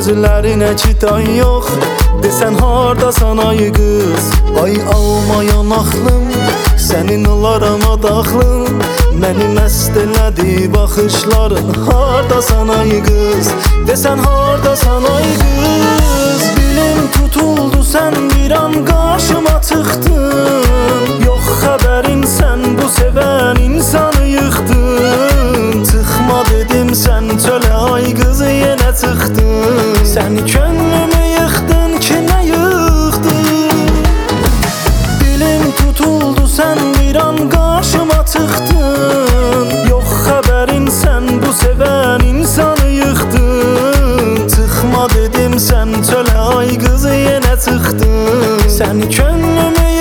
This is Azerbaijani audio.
gözlərinə ki day yox. Desən hardasan ay qız, ay alma yanaqlım, sənin olarama daxlım. Məni məst elədi baxışların, hardasan ay qız, desən hardasan ay qız. Dilim tutuldu, sən bir an qarşıma çıxdın. Yox xəbərin, sən bu sevən insanı yıxdın. Çıxma dedim, sən çölə ay qız yenə çıxdın. Sən könlümü yıxdın ki nə yıxdın. Dilim tutuldu, sən bir an qarşıma çıxdın. Yox xəbərin, sən bu sevən insanı yıxdın. Çıxma dedim, sən çölə ay qız yenə çıxdın. Sən könlümü